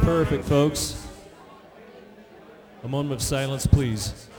Perfect, folks. A moment of silence, please.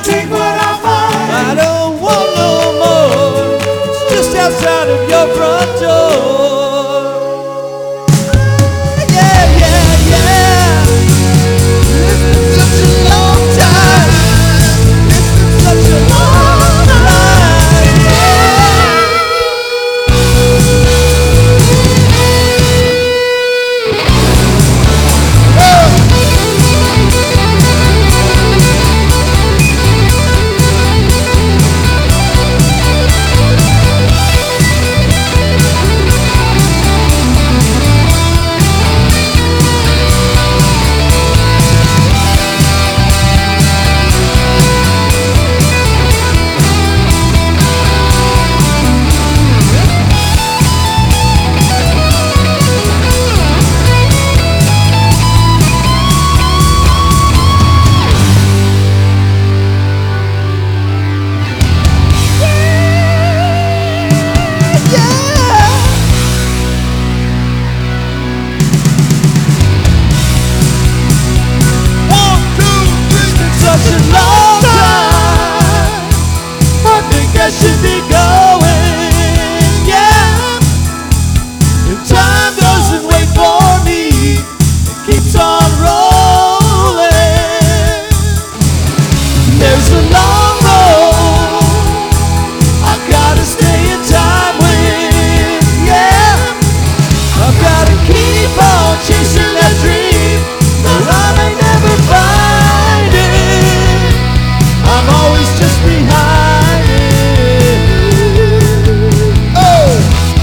I'll take what I find. I don't want no more. It's just outside of your front door. Yeah, yeah, yeah. It's been such a long time. It's been such a long time. Such a long time. I think I should be going, yeah. And time doesn't wait for me. It keeps on rolling. There's a long road I gotta stay in time with, yeah. I've gotta keep on chasing that dream that I may never find. I'm always just behind it. Oh!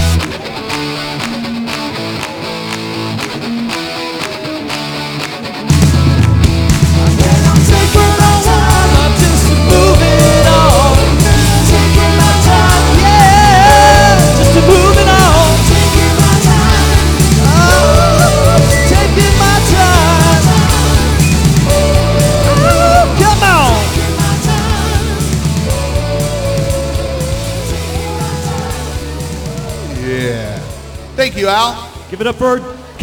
I'll take what I want. I'm just moving on. Taking my time, yeah. Just moving on. Taking my time. Oh, taking my time. Oh, come on. Yeah. Thank you, Al. Give it up for